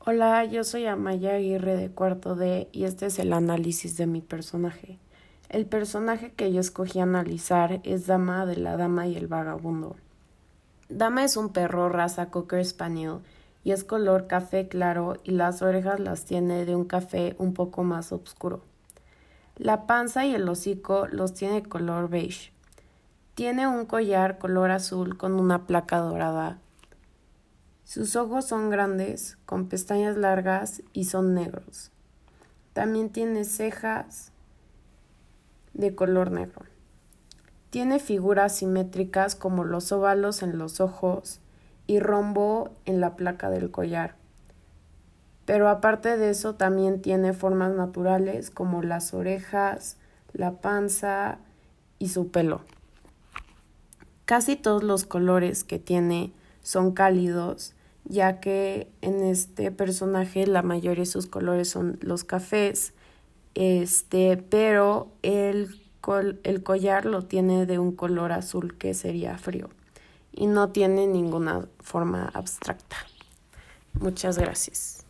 Hola, yo soy Amaya Aguirre de cuarto D y este es el análisis de mi personaje. El personaje que yo escogí analizar es Dama de La Dama y el Vagabundo. Dama es un perro raza Cocker Spaniel y es color café claro y las orejas las tiene de un café un poco más oscuro. La panza y el hocico los tiene color beige. Tiene un collar color azul con una placa dorada. Sus ojos son grandes, con pestañas largas y son negros. También tiene cejas de color negro. Tiene figuras simétricas como los óvalos en los ojos y rombo en la placa del collar. Pero aparte de eso también tiene formas naturales como las orejas, la panza y su pelo. Casi todos los colores que tiene son cálidos, ya que en este personaje la mayoría de sus colores son los cafés, pero el collar lo tiene de un color azul que sería frío y no tiene ninguna forma abstracta. Muchas gracias.